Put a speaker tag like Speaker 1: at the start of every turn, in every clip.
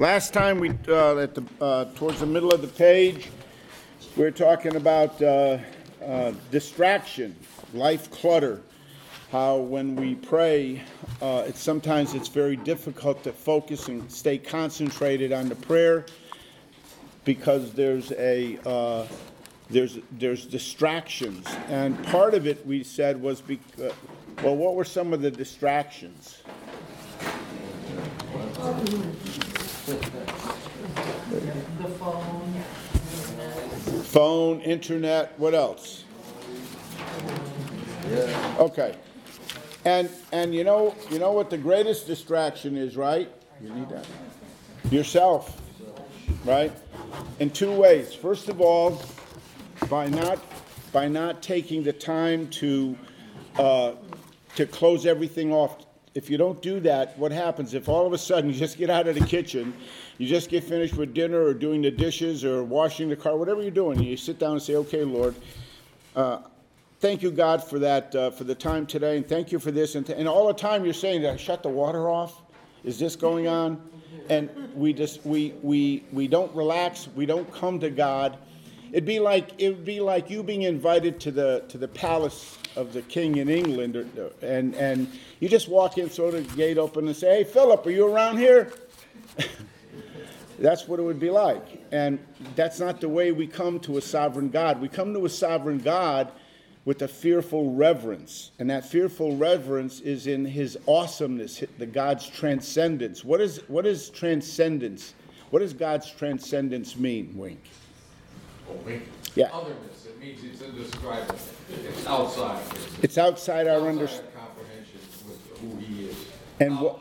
Speaker 1: Last time towards the middle of the page, we were talking about distraction, life clutter. How when we pray, sometimes it's very difficult to focus and stay concentrated on the prayer because there's distractions, and part of it we said was what were some of the distractions?
Speaker 2: The
Speaker 1: phone, internet, what else?
Speaker 3: Yeah.
Speaker 1: Okay. And you know what the greatest distraction is, right? You need that. Yourself, right? In two ways. First of all, by not taking the time to close everything off. If you don't do that, what happens if all of a sudden you just get out of the kitchen, you just get finished with dinner or doing the dishes or washing the car, whatever you're doing, and you sit down and say, okay, Lord, thank you, God, for that, for the time today, and thank you for this. And all the time you're saying, did I shut the water off? Is this going on? And we don't relax. We don't come to God. It would be like you being invited to the palace of the king in England, and you just walk in, throw the gate open, and say, "Hey, Philip, are you around here?" That's what it would be like. And that's not the way we come to a sovereign God. We come to a sovereign God with a fearful reverence. And that fearful reverence is in his awesomeness, the God's transcendence. What is transcendence? What does God's transcendence mean, Wink?
Speaker 3: Oh, wink.
Speaker 1: Yeah.
Speaker 3: Otherness. It means it's indescribable. It's outside.
Speaker 1: It's outside our understanding.
Speaker 3: Comprehension with who he is.
Speaker 1: And
Speaker 3: how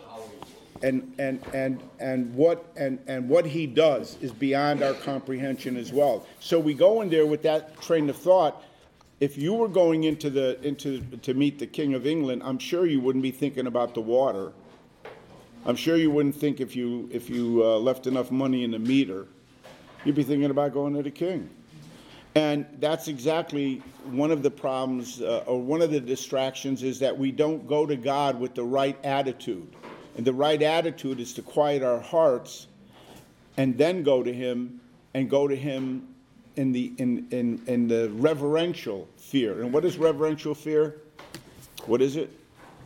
Speaker 1: what he does is beyond our comprehension as well. So we go in there with that train of thought. If you were going to meet the King of England, I'm sure you wouldn't be thinking about the water. I'm sure you wouldn't think if you left enough money in the meter, you'd be thinking about going to the king. And that's exactly one of the problems, or one of the distractions, is that we don't go to God with the right attitude. And the right attitude is to quiet our hearts and then go to him, and go to him in the reverential fear. And what is reverential fear? What is it?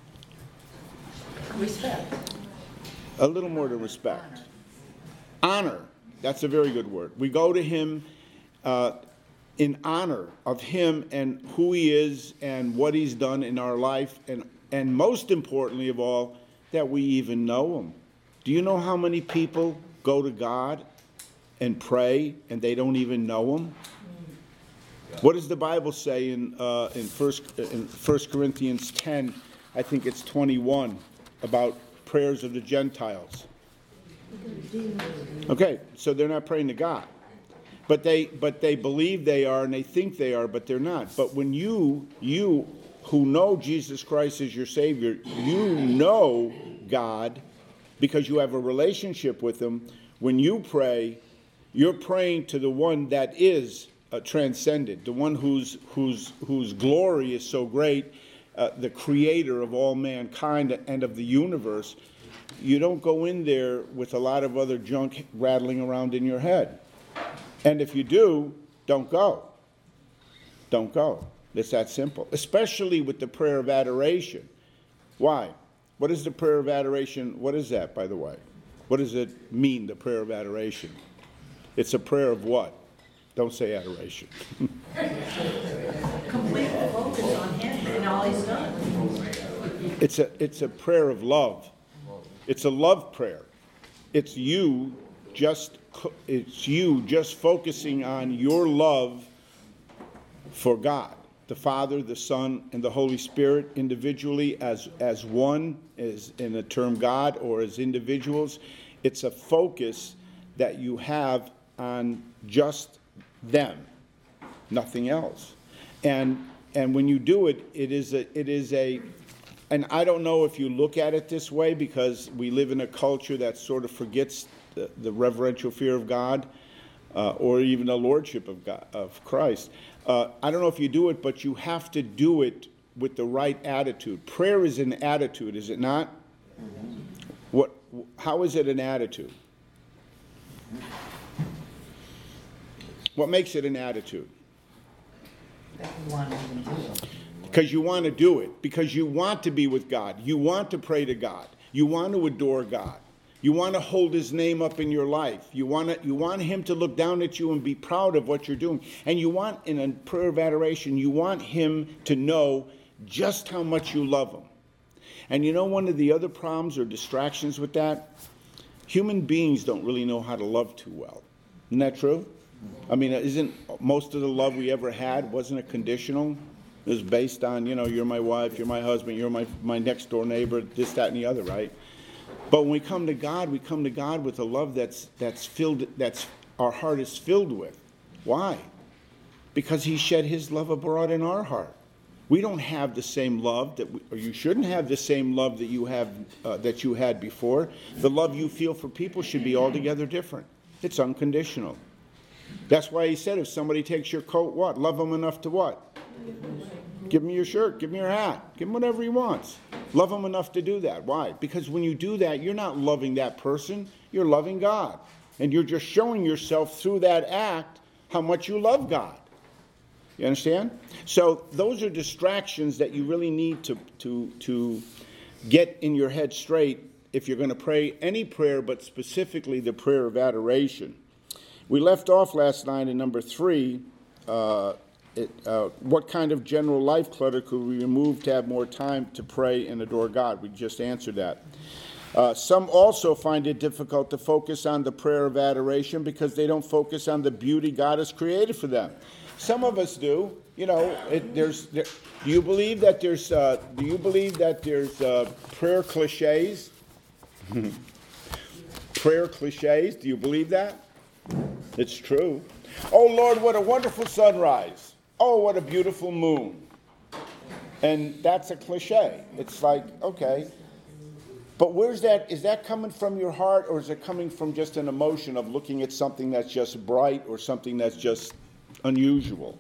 Speaker 2: respect.
Speaker 1: A little more to respect. Honor. That's a very good word. We go to him in honor of him and who he is and what he's done in our life, and most importantly of all, that we even know him. Do you know how many people go to God and pray and they don't even know him? What does the Bible say in 1 Corinthians 10, I think it's 21, about prayers of the Gentiles? Okay, so they're not praying to God. But they believe they are, and they think they are, but they're not. But when you who know Jesus Christ as your Savior, you know God because you have a relationship with him. When you pray, you're praying to the one that is transcendent, the one whose glory is so great, the creator of all mankind and of the universe. You don't go in there with a lot of other junk rattling around in your head. And if you do, don't go. Don't go. It's that simple. Especially with the prayer of adoration. Why? What is the prayer of adoration? What is that, by the way? What does it mean, the prayer of adoration? It's a prayer of what? Don't say adoration.
Speaker 2: Complete focus on him and all he's done.
Speaker 1: It's a prayer of love. It's a love prayer. It's you just focusing on your love for God, the Father, the Son, and the Holy Spirit, individually as one, as in the term God, or as individuals. It's a focus that you have on just them, nothing else. And when you do it, it is a and I don't know if you look at it this way, because we live in a culture that sort of forgets the reverential fear of God, or even the lordship of God, of Christ. I don't know if you do it, but you have to do it with the right attitude. Prayer is an attitude, is it not? How is it an attitude? What makes it an attitude?
Speaker 2: That you want to even do it.
Speaker 1: Because you want to do it. Because you want to be with God. You want to pray to God. You want to adore God. You want to hold his name up in your life. You want him to look down at you and be proud of what you're doing. And you want, in a prayer of adoration, you want him to know just how much you love him. And you know one of the other problems or distractions with that? Human beings don't really know how to love too well. Isn't that true? I mean, isn't most of the love we ever had, wasn't it conditional? It was based on, you're my wife, you're my husband, you're my next door neighbor, this, that, and the other, right? But when we come to God with a love that's filled, that's our heart is filled with. Why? Because he shed his love abroad in our heart. We don't have the same love or you shouldn't have the same love that you have that you had before. The love you feel for people should be altogether different. It's unconditional. That's why he said, if somebody takes your coat, what? Love them enough to what? Give him your shirt, give him your hat, give him whatever he wants. Love him enough to do that. Why? Because when you do that, you're not loving that person, you're loving God. And you're just showing yourself through that act how much you love God. You understand? So those are distractions that you really need to get in your head straight if you're going to pray any prayer, but specifically the prayer of adoration. We left off last night in number 3, what kind of general life clutter could we remove to have more time to pray and adore God? We just answered that. Some also find it difficult to focus on the prayer of adoration because they don't focus on the beauty God has created for them. Some of us do. Do you believe that there's prayer cliches? Prayer cliches. Do you believe that? It's true. Oh Lord, what a wonderful sunrise. Oh, what a beautiful moon. And that's a cliche. It's like, okay. But where's that? Is that coming from your heart, or is it coming from just an emotion of looking at something that's just bright or something that's just unusual?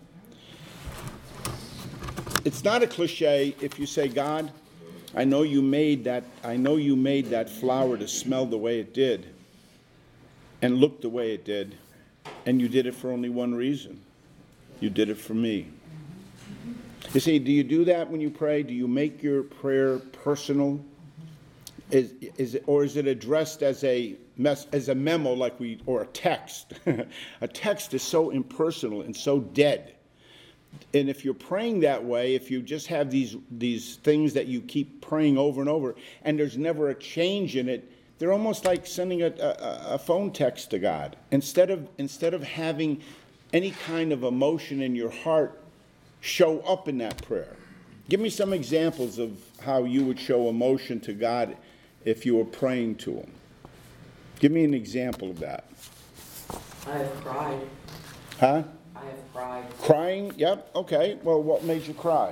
Speaker 1: It's not a cliche if you say, God, I know you made that flower to smell the way it did and look the way it did, and you did it for only one reason. You did it for me. You see, do you do that when you pray? Do you make your prayer personal? Is it addressed as a memo or a text? A text is so impersonal and so dead. And if you're praying that way, if you just have these things that you keep praying over and over, and there's never a change in it, they're almost like sending a phone text to God. Instead of having any kind of emotion in your heart show up in that prayer. Give me some examples of how you would show emotion to God if you were praying to him. Give me an example of that.
Speaker 4: I have cried.
Speaker 1: Huh?
Speaker 4: I have cried.
Speaker 1: Crying? Yep. Okay. Well, what made you cry?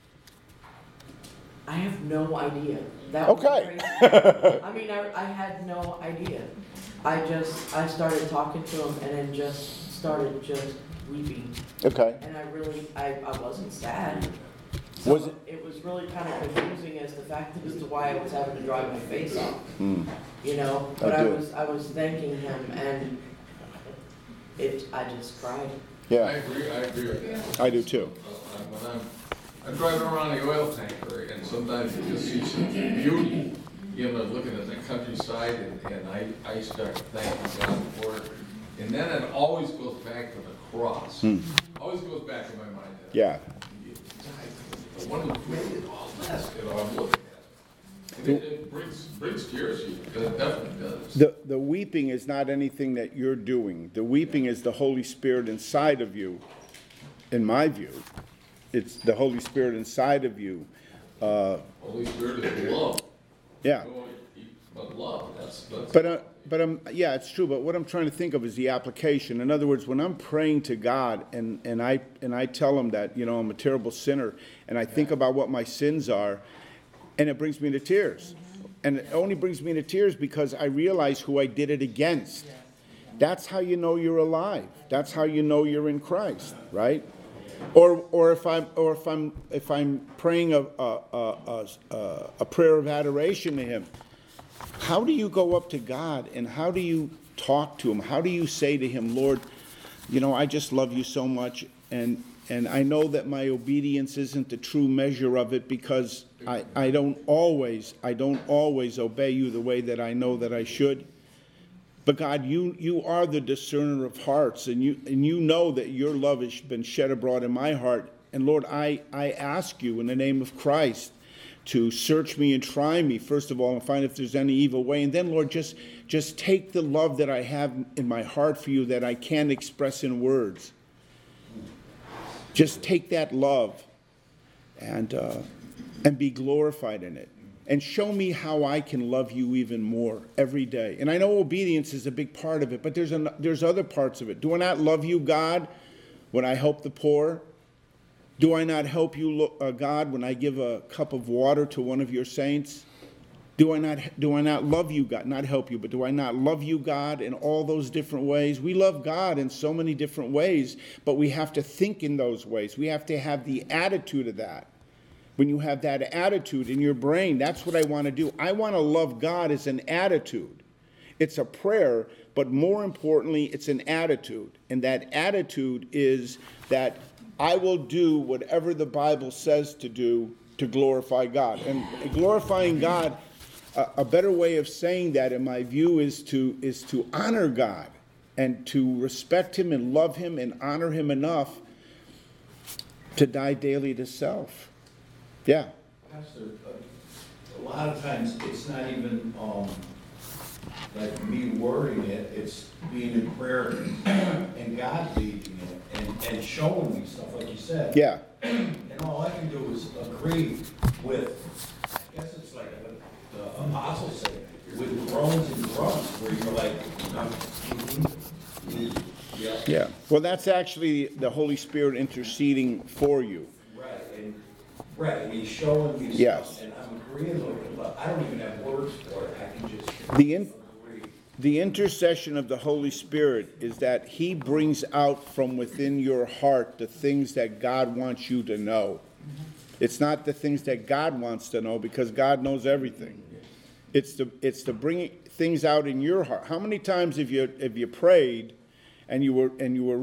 Speaker 4: I have no idea. That
Speaker 1: Okay.
Speaker 4: was crazy. I mean, I had no idea. I started talking to him and then started weeping.
Speaker 1: Okay.
Speaker 4: And I wasn't sad. So
Speaker 1: Was it?
Speaker 4: It was really kind of confusing as the fact as to why I was having to dry my face off. But I was thanking him, and I just cried.
Speaker 1: Yeah.
Speaker 3: I agree with that.
Speaker 1: I do too.
Speaker 3: When I'm driving around the oil tanker, and sometimes you just see some beauty, looking at the countryside, and I start thanking God for it. And then it always goes back to the cross. Always goes back to my mind.
Speaker 1: Yeah.
Speaker 3: The one who created all this, I'm looking at it. It brings tears to you, because it definitely does.
Speaker 1: The weeping is not anything that you're doing. The weeping is the Holy Spirit inside of you, in my view. It's the Holy Spirit inside of you.
Speaker 3: Holy Spirit is love.
Speaker 1: Yeah.
Speaker 3: But love, that's
Speaker 1: yeah, it's true. But what I'm trying to think of is the application. In other words, when I'm praying to God and I tell him that I'm a terrible sinner, and I think about what my sins are, and it brings me to tears. And it only brings me to tears because I realize who I did it against. That's how you know you're alive. That's how you know you're in Christ, right? Or if I'm praying a prayer of adoration to him, how do you go up to God and how do you talk to him? How do you say to him, Lord, I just love you so much, and I know that my obedience isn't the true measure of it because I don't always obey you the way that I know that I should. But God, you are the discerner of hearts, and you know that your love has been shed abroad in my heart. And Lord, I ask you in the name of Christ to search me and try me, first of all, and find if there's any evil way. And then, Lord, just take the love that I have in my heart for you that I can't express in words. Just take that love and be glorified in it. And show me how I can love you even more every day. And I know obedience is a big part of it, but there's other parts of it. Do I not love you, God, when I help the poor? Do I not help you, God, when I give a cup of water to one of your saints? Do I not love you, God? Not help you, but do I not love you, God, in all those different ways? We love God in so many different ways, but we have to think in those ways. We have to have the attitude of that. When you have that attitude in your brain, that's what I want to do. I want to love God as an attitude. It's a prayer, but more importantly, it's an attitude. And that attitude is that I will do whatever the Bible says to do to glorify God. And glorifying God, a better way of saying that, in my view, is to honor God and to respect him and love him and honor him enough to die daily to self. Yeah.
Speaker 5: Pastor, a lot of times it's not even like me wording it, it's being in prayer and God leading it and showing me stuff, like you said.
Speaker 1: Yeah.
Speaker 5: And all I can do is agree with, I guess it's like the apostles say, with groans and grunts, where you're like,
Speaker 1: Yeah. Well, that's actually the Holy Spirit interceding for you.
Speaker 5: Right, and he's showing me stuff,
Speaker 1: Yes.
Speaker 5: and I'm agreeing with him, but I don't even have words for it. I can just agree.
Speaker 1: The intercession of the Holy Spirit is that he brings out from within your heart the things that God wants you to know. It's not the things that God wants to know, because God knows everything. It's to bring things out in your heart. How many times have you prayed and you were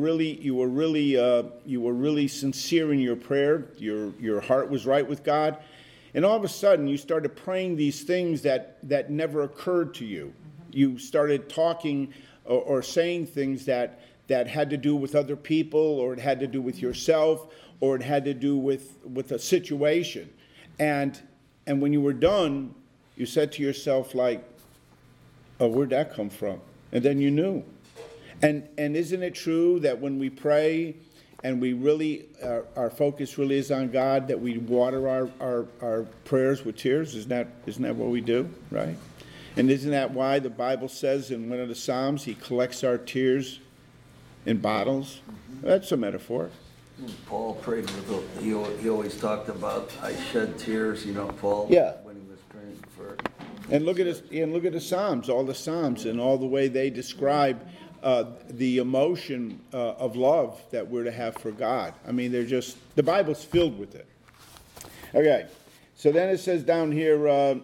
Speaker 1: really sincere in your prayer, your heart was right with God, and all of a sudden you started praying these things that never occurred to you. You started talking or saying things that had to do with other people, or it had to do with yourself, or it had to do with a situation. And when you were done, you said to yourself, like, oh, where'd that come from? And then you knew. And isn't it true that when we pray and we really, our focus really is on God, that we water our prayers with tears? Isn't that what we do, right? And isn't that why the Bible says in one of the Psalms, he collects our tears in bottles? That's a metaphor.
Speaker 6: Paul prayed with, he always talked about, I shed tears, Paul,
Speaker 1: Yeah.
Speaker 6: when he was praying for.
Speaker 1: And look at the Psalms, all the Psalms, and all the way they describe the emotion of love that we're to have for God. I mean, the Bible's filled with it. Okay, so then it says down here,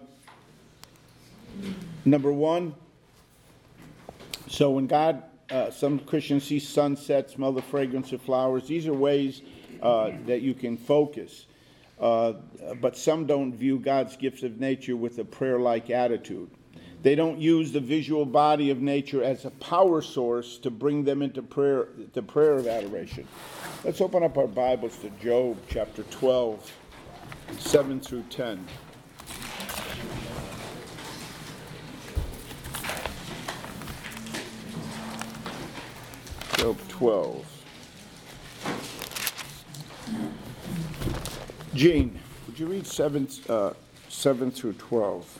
Speaker 1: number 1. So when God, some Christians see sunset, smell the fragrance of flowers. These are ways that you can focus. But some don't view God's gifts of nature with a prayer-like attitude. They don't use the visual body of nature as a power source to bring them into prayer, the prayer of adoration. Let's open up our Bibles to Job chapter 12, 7 through 10. Job 12. Gene, would you read 7 through 12?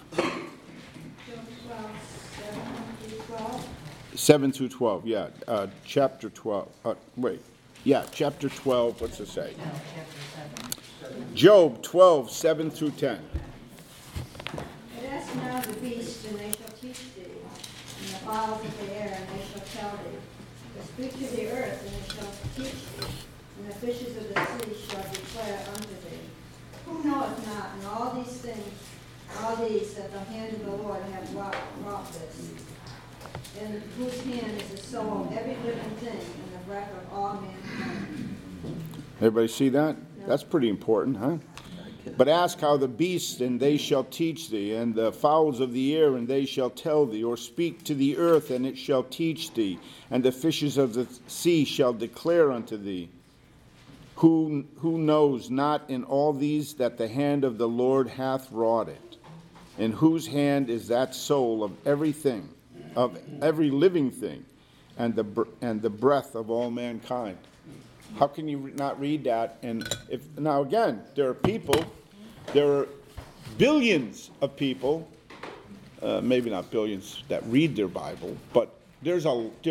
Speaker 1: 7 through 12, yeah. Chapter 12. Chapter 12. What's it say?
Speaker 2: No, chapter 7.
Speaker 1: Job 12, 7 through 10.
Speaker 7: And ask now the beasts, and they shall teach thee, and the fowls of the air, and they shall tell thee. But speak to the earth, and it shall teach thee, and the fishes of the sea shall declare unto thee. Who knoweth not in all these things all these that the hand of the Lord have wrought this, in whose hand is the soul of every living thing and the breath of all mankind.
Speaker 1: Everybody see that? That's pretty important, huh? But ask how the beasts, and they shall teach thee, and the fowls of the air, and they shall tell thee, or speak to the earth, and it shall teach thee, and the fishes of the sea shall declare unto thee. Who knows not in all these that the hand of the Lord hath wrought it? In whose hand is that soul of everything, of every living thing, and the breath of all mankind? How can you not read that? And now again, there are billions of people, maybe not billions that read their Bible, but there's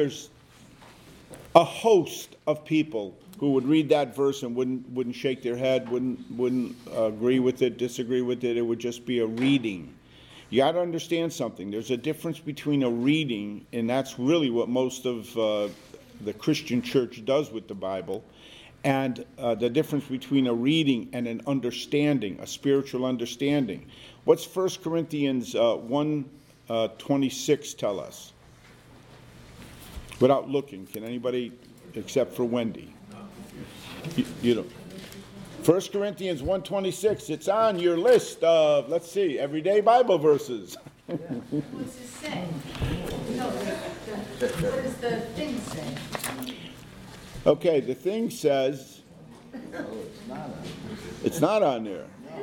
Speaker 1: a host of people who would read that verse and wouldn't shake their head, wouldn't agree with it, disagree with it. It would just be a reading. You got to understand something. There's a difference between a reading, and that's really what most of the Christian church does with the Bible, and the difference between a reading and an understanding, a spiritual understanding. What's 1 Corinthians 1:26 tell us? Without looking, can anybody, except for Wendy? You don't. 1 Corinthians 1:26, it's on your list of, let's see, everyday Bible verses.
Speaker 2: What's it say? No, what does the thing say?
Speaker 1: Okay, the thing says, it's not on there.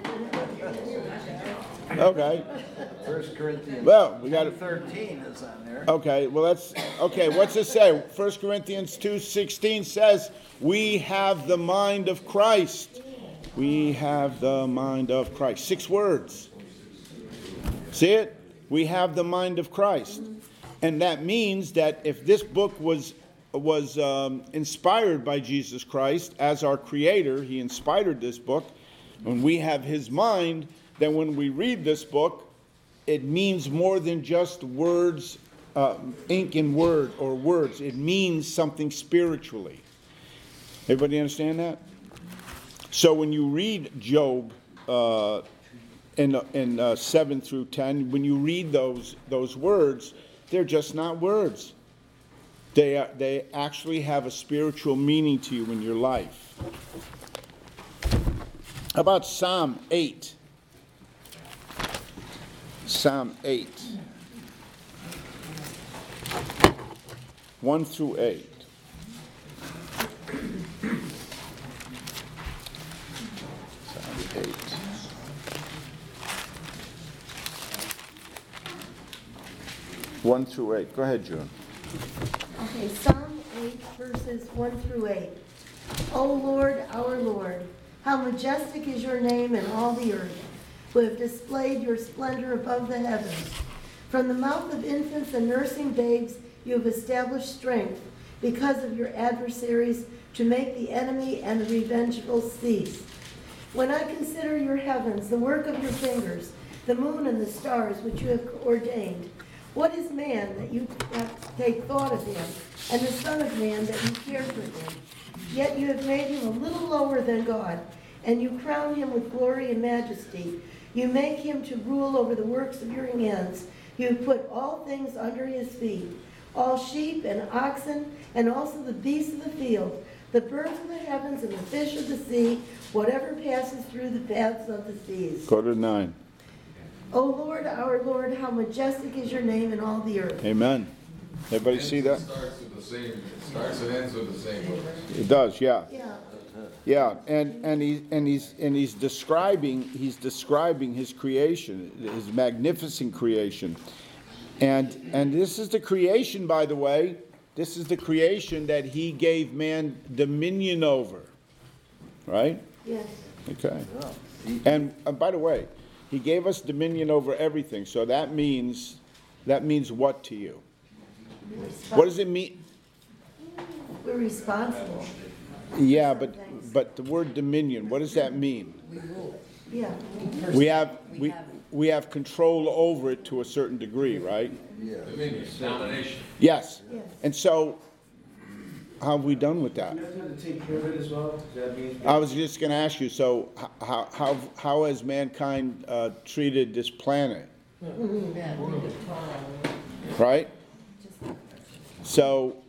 Speaker 1: Okay.
Speaker 6: 1 Corinthians
Speaker 1: Well, we got it.
Speaker 6: 13 is on there.
Speaker 1: Okay, well okay, what's it say? 1 Corinthians 2:16 says, we have the mind of Christ. We have the mind of Christ. 6 words. See it? We have the mind of Christ. And that means that if this book was inspired by Jesus Christ as our creator, he inspired this book, and we have his mind, then when we read this book, it means more than just words, ink and word or words. It means something spiritually. Everybody understand that? So when you read Job in 7 through 10, when you read those words, they're just not words. They actually have a spiritual meaning to you in your life. How about Psalm 8? Psalm 8. 1 through 8. Psalm 8. One through 8. Go ahead, June.
Speaker 8: Okay, Psalm 8, verses 1 through 8. O Lord, our Lord, how majestic is your name in all the earth, who have displayed your splendor above the heavens. From the mouth of infants and nursing babes you have established strength because of your adversaries, to make the enemy and the revengeful cease. When I consider your heavens, the work of your fingers, the moon and the stars which you have ordained, what is man that you take thought of him, and the son of man that you care for him? Yet you have made him a little lower than God, and you crown him with glory and majesty. You make him to rule over the works of your hands. You have put all things under his feet, all sheep and oxen, and also the beasts of the field, the birds of the heavens and the fish of the sea, whatever passes through the paths of the seas.
Speaker 1: Go to 9.
Speaker 8: O Lord, our Lord, how majestic is your name in all the earth.
Speaker 1: Amen. Everybody see that?
Speaker 3: It starts and ends with the same words.
Speaker 1: It does, yeah.
Speaker 8: Yeah.
Speaker 1: Yeah, and he's describing his creation, his magnificent creation. And this is the creation, by the way. This is the creation that he gave man dominion over. Right?
Speaker 8: Yes.
Speaker 1: Okay. And by the way, he gave us dominion over everything. So that means what to you? What does it mean?
Speaker 8: We're responsible.
Speaker 1: Yeah, but the word dominion, what does that mean?
Speaker 8: Yeah.
Speaker 1: We have control over it to a certain degree, right?
Speaker 3: Dominion, domination.
Speaker 1: Yes.
Speaker 8: Yes.
Speaker 1: And so have we done with that?
Speaker 9: Do you have to take care of it as well? Does that mean?
Speaker 1: I was just going to ask you, so how has mankind treated this planet? Right? So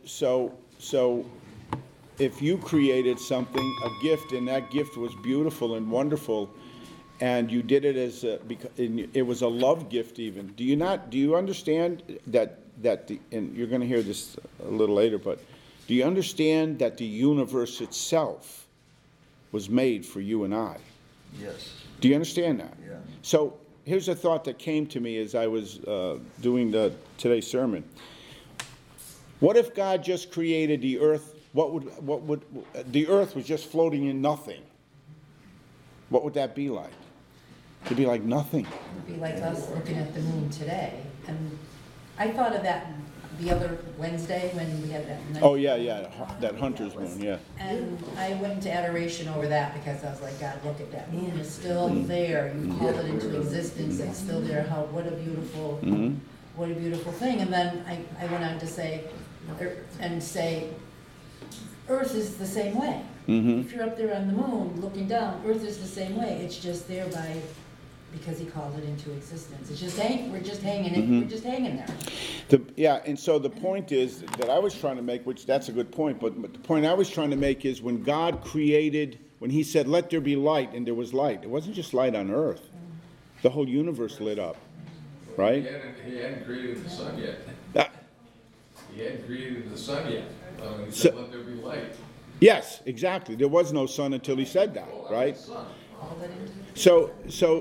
Speaker 1: if you created something, a gift, and that gift was beautiful and wonderful, and you did it as it was a love gift even. Do you understand that and you're going to hear this a little later, but do you understand that the universe itself was made for you and I?
Speaker 6: Yes.
Speaker 1: Do you understand that?
Speaker 6: Yeah.
Speaker 1: So here's a thought that came to me as I was doing today's sermon. What if God just created the earth? What would the earth was just floating in nothing? What would that be like? It'd be like nothing.
Speaker 10: It would be like us looking at the moon today. And I thought of that the other Wednesday when we had that night.
Speaker 1: Oh yeah, that hunter's moon, yeah.
Speaker 10: And I went into adoration over that because I was like, God, look at that moon, it's still there. You called it into existence, it's still there. What a beautiful, what a beautiful thing. And then I went on to say, Earth is the same way. If you're up there on the moon looking down, Earth is the same way. It's just there because he called it into existence. It's just we're just hanging in, we're just hanging there.
Speaker 1: And so the point is that I was trying to make, which that's a good point, but the point I was trying to make is when God created, when he said, let there be light, and there was light, it wasn't just light on earth. The whole universe lit up, right?
Speaker 3: He hadn't created the sun yet. He hadn't created the sun yet. He said, let there be light.
Speaker 1: Yes, exactly. There was no sun until he said that, right? So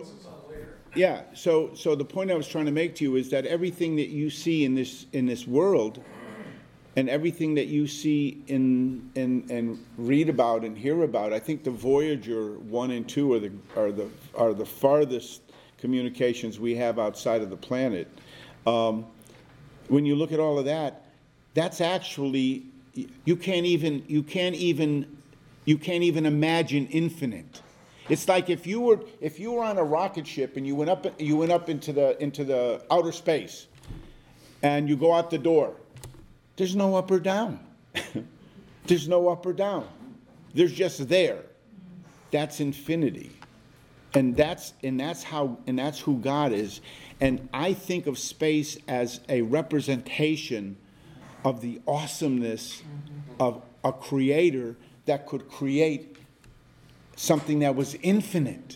Speaker 1: the point I was trying to make to you is that everything that you see in this world, and everything that you see and read about and hear about, I think the Voyager 1 and 2 are the farthest communications we have outside of the planet. When you look at all of that, that's actually you can't even imagine infinite. It's like if you were on a rocket ship and you went up into the outer space, and you go out the door. There's no up or down. There's no up or down. There's just there. That's infinity, and that's who God is. And I think of space as a representation of the awesomeness of a creator that could create something that was infinite.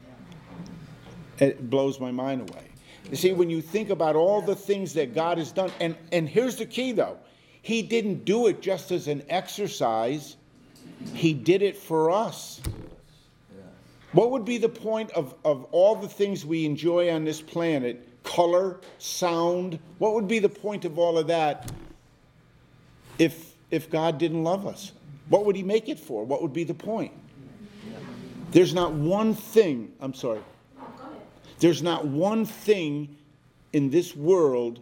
Speaker 1: It blows my mind away. You see, when you think about all the things that God has done, and here's the key though, he didn't do it just as an exercise, he did it for us. What would be the point of all the things we enjoy on this planet, color, sound, what would be the point of all of that if God didn't love us? What would he make it for? What would be the point? There's not one thing, there's not one thing in this world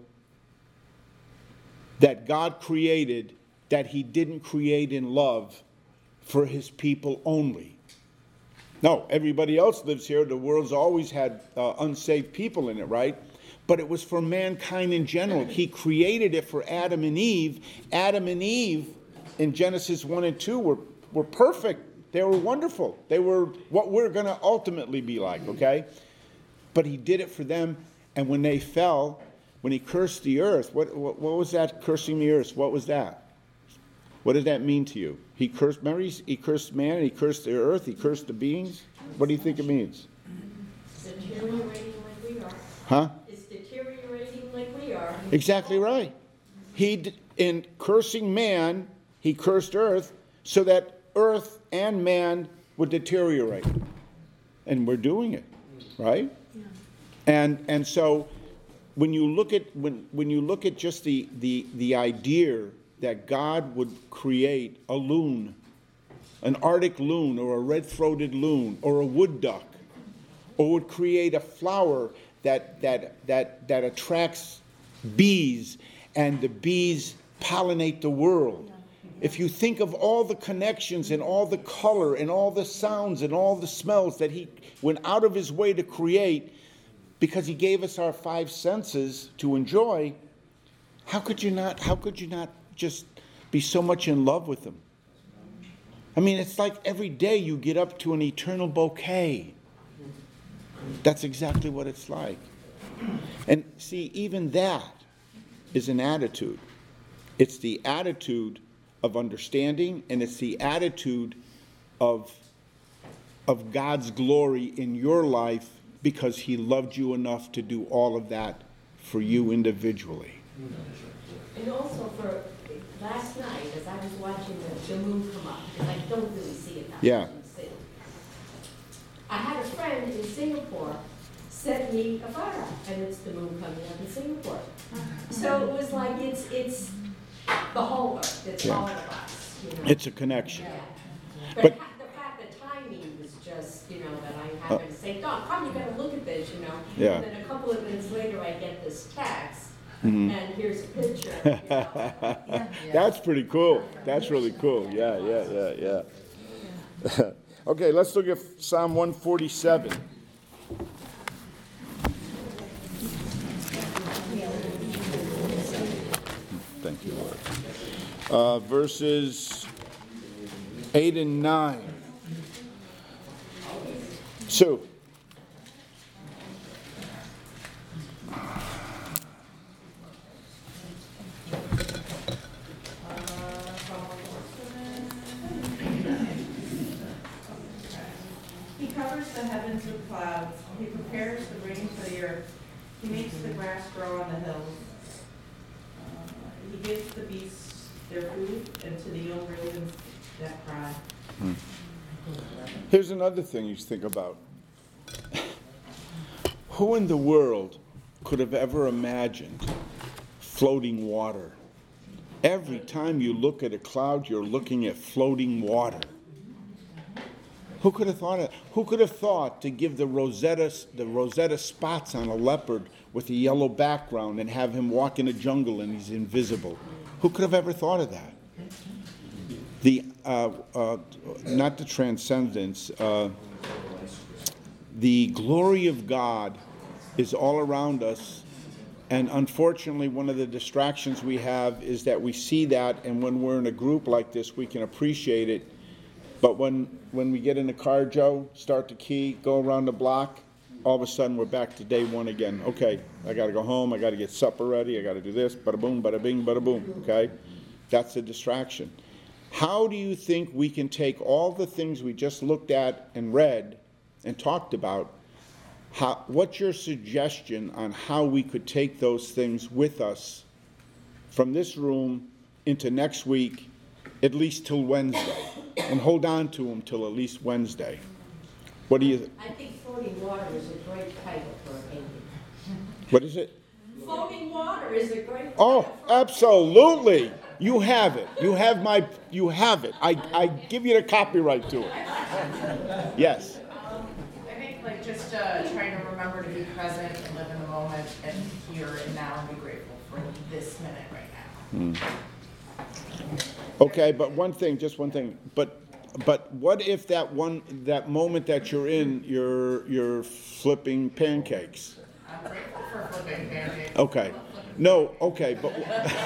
Speaker 1: that God created that he didn't create in love for his people only. No, everybody else lives here. The world's always had unsaved people in it, right? But it was for mankind in general. He created it for Adam and Eve. Adam and Eve in Genesis 1 and 2 were perfect. They were wonderful. They were what we're going to ultimately be like, okay? But he did it for them, and when they fell, when he cursed the earth, what was that, cursing the earth? What was that? What did that mean to you? He cursed, remember, he cursed man, he cursed the earth, he cursed the beings? What do you think it means?
Speaker 7: It's deteriorating like we are.
Speaker 1: Huh?
Speaker 7: It's deteriorating like we are.
Speaker 1: Exactly right. In cursing man, he cursed earth so that earth and man would deteriorate. And we're doing it, right? Yeah. And so when you look at just the idea that God would create a loon, an Arctic loon or a red-throated loon or a wood duck, or would create a flower that attracts bees, and the bees pollinate the world. If you think of all the connections and all the color and all the sounds and all the smells that he went out of his way to create, because he gave us our five senses to enjoy, how could you not just be so much in love with him. I mean, it's like every day you get up to an eternal bouquet. That's exactly what it's like. And see, even that is an attitude. It's the attitude of understanding, and it's the attitude of God's glory in your life because he loved you enough to do all of that for you individually.
Speaker 11: And also for last night, as I was watching the moon come up, because I don't really see it now.
Speaker 1: Yeah.
Speaker 11: I had a friend in Singapore sent me a photo, and it's the moon coming up in Singapore. So it was like it's the whole earth, it's all of us. You know?
Speaker 1: It's a connection.
Speaker 11: Yeah.
Speaker 1: But
Speaker 11: The fact that timing was just, that I happened to say, Don, come, you gotta look at this,
Speaker 1: Yeah.
Speaker 11: And then a couple of minutes later, I get this text,
Speaker 1: Mhm.
Speaker 11: and here's a picture.
Speaker 1: That's pretty cool. That's really cool. Yeah. Okay, let's look at Psalm 147. Thank you, Lord. Verses 8 and 9. Sue.
Speaker 12: He covers the heavens with clouds. He prepares the rain for the earth. He makes the grass grow on the hills. He gives the beasts their food, and to the young ravens that cry.
Speaker 1: Here's another thing you think about. Who in the world could have ever imagined floating water? Every time you look at a cloud, you're looking at floating water. Who could have thought it? Who could have thought to give the Rosetta spots on a leopard with a yellow background and have him walk in a jungle and he's invisible? Who could have ever thought of that? The not the transcendence. The glory of God is all around us, and unfortunately, one of the distractions we have is that we see that, and when we're in a group like this, we can appreciate it. But when we get in the car, Joe, start the key, go around the block, all of a sudden we're back to day one again. Okay, I got to go home, I got to get supper ready, I got to do this, bada boom, bada bing, bada boom, okay? That's a distraction. How do you think we can take all the things we just looked at and read and talked about? What's your suggestion on how we could take those things with us from this room into next week, at least till Wednesday, and hold on to them till at least Wednesday? What do you?
Speaker 11: I think floating water is a great title for a painting.
Speaker 1: What is it?
Speaker 11: Floating water is a great title.
Speaker 1: Oh, absolutely. You have it. You have it. I give you the copyright to it. Yes.
Speaker 12: I think just trying to remember to be present and live in the moment and here and now and be grateful for this minute right now.
Speaker 1: Okay, but just one thing. But what if that moment that you're in, you're flipping pancakes?
Speaker 12: I'm grateful for flipping pancakes.
Speaker 1: Okay. No, okay, but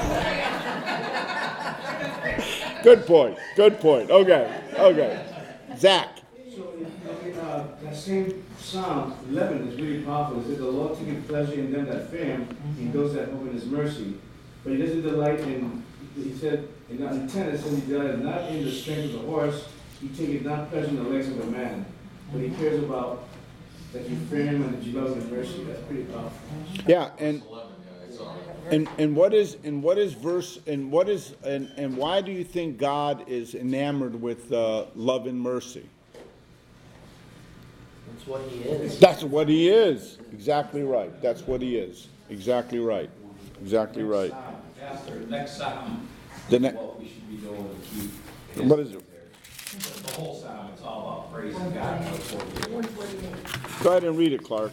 Speaker 1: good point. Okay. Zach.
Speaker 9: So that same Psalm 11 is really powerful. It says, the Lord taketh pleasure in them that fear him, in those that hope in his mercy. But he doesn't delight in, he said, in 10 it says, he delighted not in the strength of the horse, he taketh not pleasure in the legs of a man. But he cares about that you fear him and that you love his mercy. That's pretty powerful.
Speaker 1: Yeah, and what why do you think God is enamored with love and mercy?
Speaker 4: That's what he is.
Speaker 1: That's what he is. Exactly right. That's what he is. Exactly right.
Speaker 5: Pastor, next Psalm, what we should be doing to keep.
Speaker 1: What is it?
Speaker 5: The whole Psalm, it's all about praising God.
Speaker 10: 148.
Speaker 1: Go ahead and read it, Clark.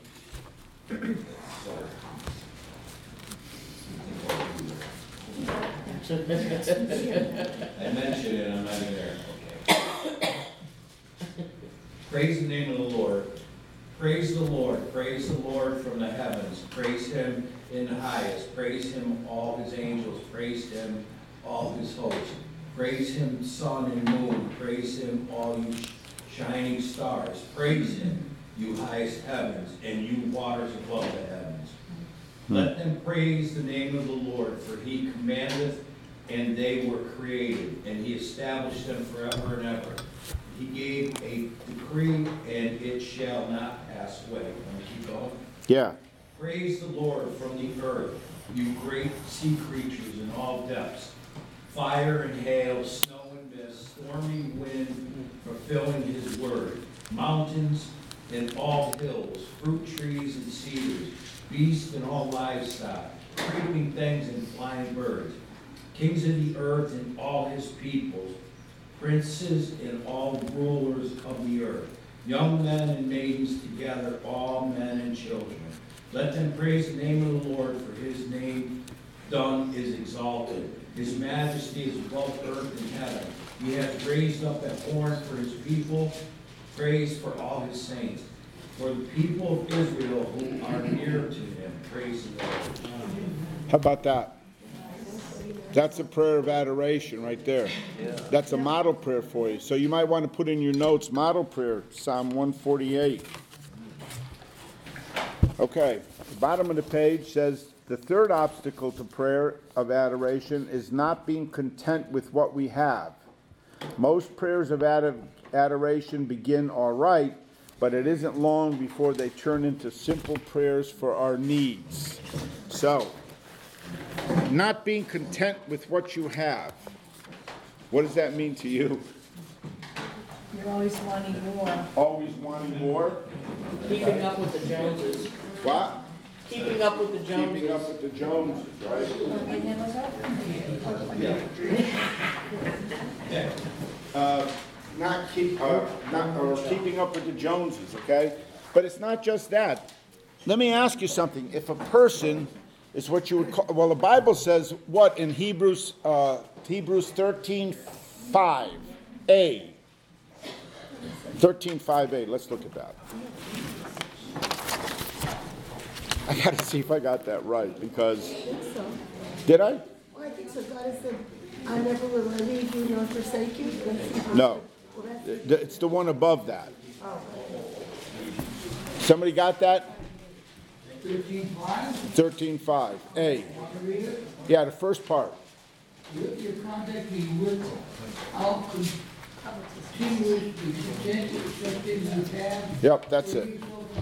Speaker 5: I mentioned it, I'm not even there. Okay. Praise the name of the Lord. Praise the Lord. Praise the Lord from the heavens. Praise him in the highest. Praise him, all his angels. Praise him, all his hosts. Praise him, sun and moon. Praise him, all you shining stars. Praise him, you highest heavens, and you waters above the heavens. Let them praise the name of the Lord, for he commandeth, and they were created, and he established them forever and ever. He gave a decree, and it shall not pass away. Let me keep going.
Speaker 1: Yeah.
Speaker 5: Praise the Lord from the earth, you great sea creatures in all depths. Fire and hail, snow and mist, stormy wind, fulfilling his word. Mountains and all hills, fruit trees and cedars, beasts and all livestock, creeping things and flying birds. Kings of the earth and all his peoples, princes and all rulers of the earth, young men and maidens together, all men and children. Let them praise the name of the Lord, for his name done is exalted. His majesty is above earth and heaven. He hath raised up a horn for his people, praise for all his saints. For the people of Israel who are near to him, praise the Lord.
Speaker 1: How about that? That's a prayer of adoration right there. That's a model prayer for you. So you might want to put in your notes, model prayer, Psalm 148. Okay, the bottom of the page says, the third obstacle to prayer of adoration is not being content with what we have. Most prayers of adoration begin all right, but it isn't long before they turn into simple prayers for our needs. So, not being content with what you have. What does that mean to you?
Speaker 10: You're always wanting more.
Speaker 1: Always wanting more?
Speaker 4: Keeping up with the Joneses.
Speaker 1: What?
Speaker 4: Keeping up with the Joneses.
Speaker 1: Keeping up with the Joneses, right? Keeping up with the Joneses, okay? But it's not just that. Let me ask you something. If a person is what you would call, well, the Bible says what in Hebrews 13:5a. 13:5a. Let's look at that. I got to see if I got that right, because
Speaker 8: I think so.
Speaker 1: did I?
Speaker 8: Well, I think so. God has said, I never will leave you nor forsake you.
Speaker 1: No.
Speaker 8: Well, that's
Speaker 1: It's the one above that.
Speaker 8: oh.
Speaker 1: Somebody got that?
Speaker 13: 13:5?
Speaker 1: 13:5a.
Speaker 13: Want to read it?
Speaker 1: Yeah, the first part.
Speaker 13: Your contact me without continuously content accepting the path.
Speaker 1: Yep, that's it.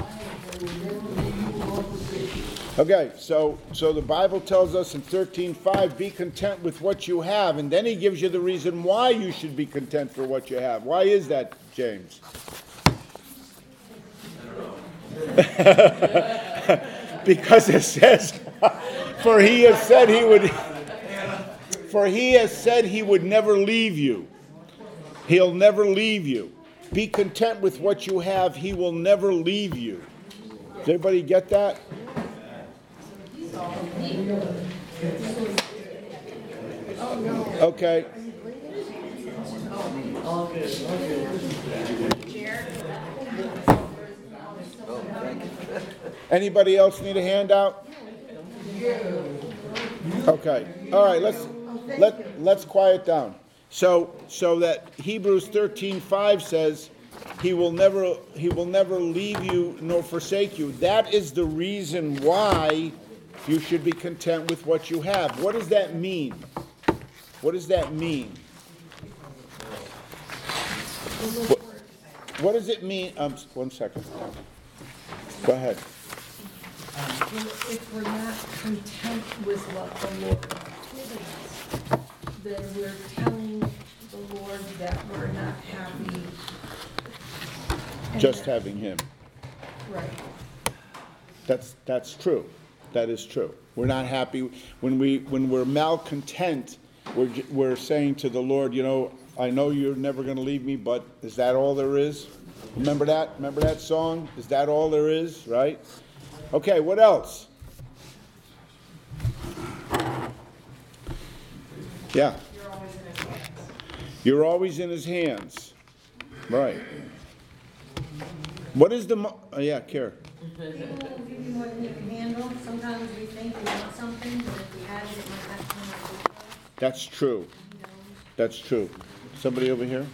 Speaker 1: Okay, so the Bible tells us in 13:5, be content with what you have, and then he gives you the reason why you should be content for what you have. Why is that, James? Because it says, for he has said he would never leave you. He'll never leave you. Be content with what you have. He will never leave you. Does everybody get that? Okay. Anybody else need a handout? Okay. All right, let's quiet down. So that Hebrews 13:5 says, he will never leave you nor forsake you. That is the reason why you should be content with what you have. What does that mean? What does that mean? What does it mean? 1 second. Go ahead.
Speaker 10: If we're not content with what the Lord has given us, then we're telling the Lord that we're not happy.
Speaker 1: Just having him.
Speaker 10: Right.
Speaker 1: That's true. That is true. We're not happy when we're malcontent. We're saying to the Lord, I know you're never going to leave me, but is that all there is? Remember that? Remember that song? Is that all there is? Right? Okay, what else? Yeah. You're always in his hands. Right. What is the... yeah, Kara.
Speaker 7: People will give you more than you can handle. Sometimes we think we want something, but if we had it, it might not come out good for us.
Speaker 1: That's true. That's true. Somebody over here?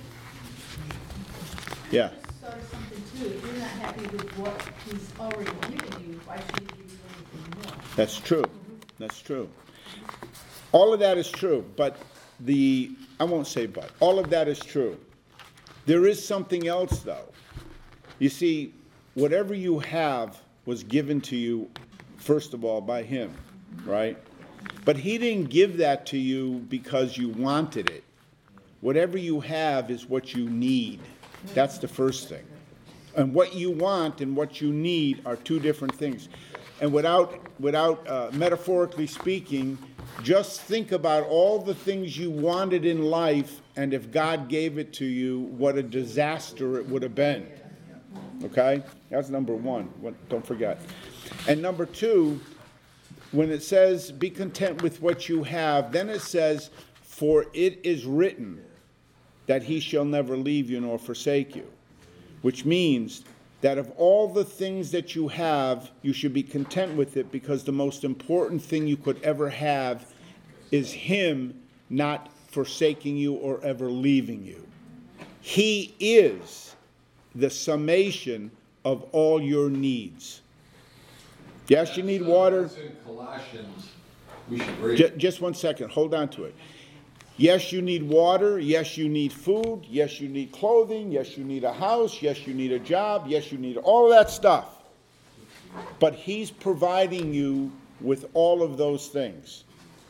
Speaker 1: Yeah.
Speaker 2: Sort of something too, if you're not happy with what he's already given you, why should he give you anything more?
Speaker 1: That's true. That's true. All of that is true, but I won't say but. All of that is true. There is something else, though. You see, whatever you have was given to you, first of all, by him, right? But he didn't give that to you because you wanted it. Whatever you have is what you need. That's the first thing. And what you want and what you need are two different things. And without metaphorically speaking, just think about all the things you wanted in life, and if God gave it to you, what a disaster it would have been. Okay? That's number one. Don't forget. And number two, when it says, be content with what you have, then it says, for it is written that he shall never leave you nor forsake you. Which means that of all the things that you have, you should be content with it, because the most important thing you could ever have is him not forsaking you or ever leaving you. He is the summation of all your needs. Yes, you need water.
Speaker 3: That's in Colossians. We should read.
Speaker 1: Just 1 second. Hold on to it. Yes, you need water. Yes, you need food. Yes, you need clothing. Yes, you need a house. Yes, you need a job. Yes, you need all of that stuff. But he's providing you with all of those things.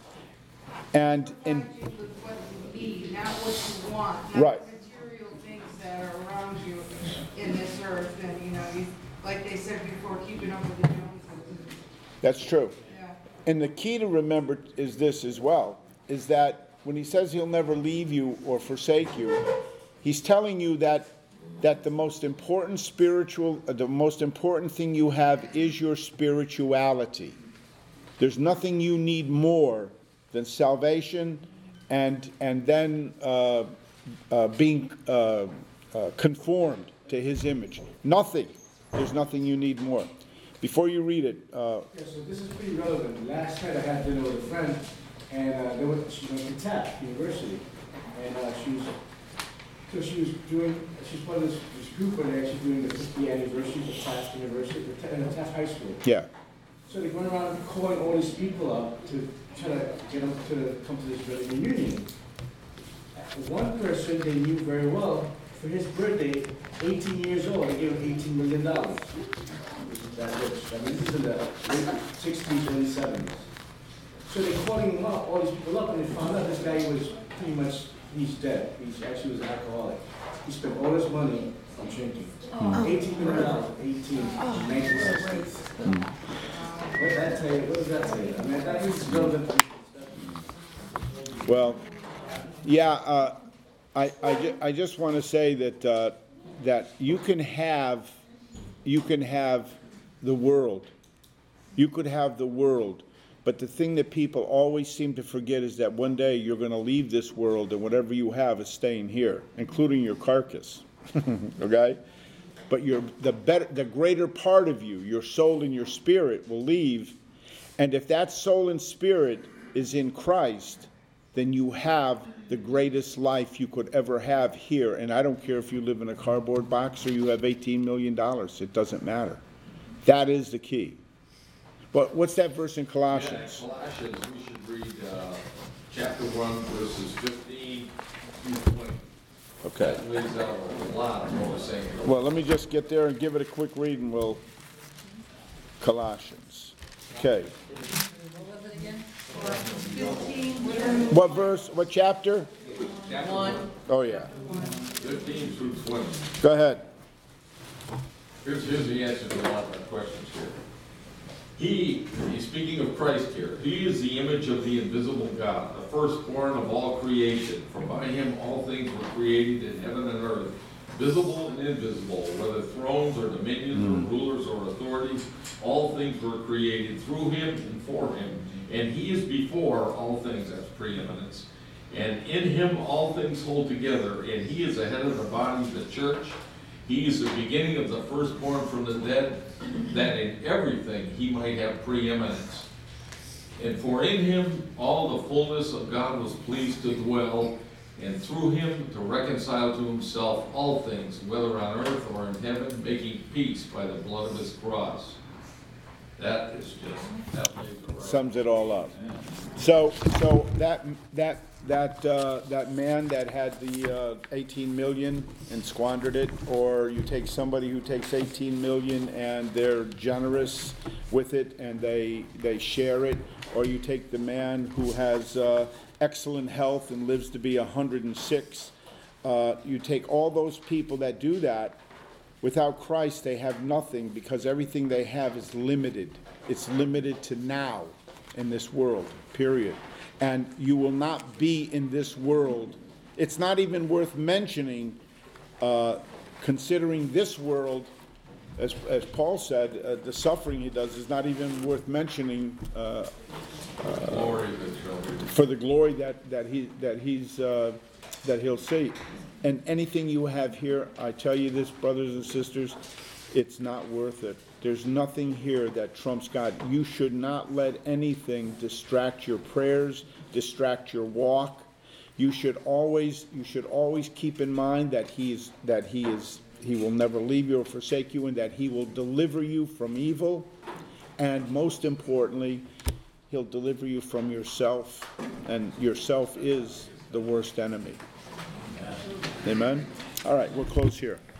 Speaker 1: And
Speaker 12: Provide you with what you need, not what you want.
Speaker 1: Right.
Speaker 12: Not material things that are around you in this earth. And, you know, like they said before, keeping up with the Joneses.
Speaker 1: that's true.
Speaker 12: Yeah.
Speaker 1: And the key to remember is this as well, is that when he says he'll never leave you or forsake you, he's telling you that the most important the most important thing you have is your spirituality. There's nothing you need more than salvation and then being conformed to his image. Nothing. There's nothing you need more. Before you read it.
Speaker 9: Yeah, so this is pretty relevant. Last night I had dinner with a friend, and she went to Taft University, and she was part of this group where they're actually doing the 50th anniversary of Taft University, Taft High School.
Speaker 1: Yeah.
Speaker 9: So they went around calling all these people up to try to get them to come to this reunion. One person they knew very well, for his birthday, 18 years old, they gave him $18 million. That rich. I mean, this is in the late 60s, early 70s. So they calling him up, all these people up, and they found out this guy was pretty much, he's dead. He actually was an alcoholic. He spent all his money on drinking. $18 million, 1960s. What does that tell you? What does that tell you? I mean, that is relevant.
Speaker 1: Well, yeah, I just want to say that you can have the world. You could have the world. But the thing that people always seem to forget is that one day you're going to leave this world, and whatever you have is staying here, including your carcass. Okay? But the greater part of you, your soul and your spirit, will leave. And if that soul and spirit is in Christ, then you have the greatest life you could ever have here. And I don't care if you live in a cardboard box or you have $18 million. It doesn't matter. That is the key. But what's that verse in Colossians?
Speaker 3: Yeah, in Colossians, we should read chapter 1, verses 15 through 20.
Speaker 1: Okay.
Speaker 3: That lays out a lot of what we're saying.
Speaker 1: Well, let me just get there and give it a quick read, and we'll... Colossians. Okay.
Speaker 10: What was it again?
Speaker 12: 15.
Speaker 1: What verse? What chapter?
Speaker 3: Chapter
Speaker 4: 1.
Speaker 1: Oh, yeah.
Speaker 3: 15 through 20.
Speaker 1: Go ahead.
Speaker 3: Here's the answer to a lot of our questions here. He's speaking of Christ here. He is the image of the invisible God, the firstborn of all creation. For by him all things were created in heaven and earth, visible and invisible, whether thrones or dominions or rulers or authorities. All things were created through him and for him. And he is before all things, that's preeminence. And in him all things hold together, and he is the head of the body, the church. He is the beginning of the firstborn from the dead, that in everything he might have preeminence. And for in him all the fullness of God was pleased to dwell, and through him to reconcile to himself all things, whether on earth or in heaven, making peace by the blood of his cross. That is just, that lays it right.
Speaker 1: Sums it all up. So that man that had the 18 million and squandered it, or you take somebody who takes 18 million and they're generous with it and they share it, or you take the man who has excellent health and lives to be 106. You take all those people that do that. Without Christ, they have nothing, because everything they have is limited. It's limited to now in this world, period. And you will not be in this world. It's not even worth mentioning, considering this world, as Paul said, the suffering he does is not even worth mentioning for the glory that he'll see. And anything you have here, I tell you this, brothers and sisters, it's not worth it. There's nothing here that trumps God. You should not let anything distract your prayers, distract your walk. You should always keep in mind that he will never leave you or forsake you, and that he will deliver you from evil, and most importantly, he'll deliver you from yourself, and yourself is the worst enemy. Amen? All right, we'll close here.